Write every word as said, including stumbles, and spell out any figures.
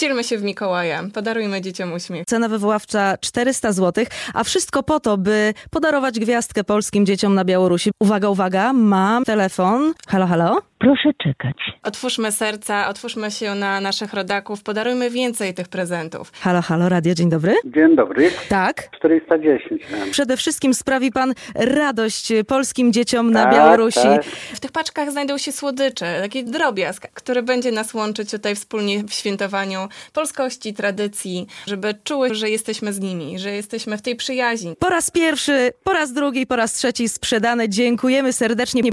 Wcielmy się w Mikołaja, podarujmy dzieciom uśmiech. Cena wywoławcza czterysta złotych, a wszystko po to, by podarować gwiazdkę polskim dzieciom na Białorusi. Uwaga, uwaga, mam telefon. Halo, halo? Proszę czekać. Otwórzmy serca, otwórzmy się na naszych rodaków, podarujmy więcej tych prezentów. Halo, halo, radio, dzień dobry. Dzień dobry. Tak? czterysta dziesięć. Mam. Przede wszystkim sprawi pan radość polskim dzieciom na Tak, Białorusi. tak. W tych paczkach znajdą się słodycze, taki drobiazg, który będzie nas łączyć tutaj wspólnie w świętowaniu polskości, tradycji, żeby czuły, że jesteśmy z nimi, że jesteśmy w tej przyjaźni. Po raz pierwszy, po raz drugi, po raz trzeci sprzedane. Dziękujemy serdecznie.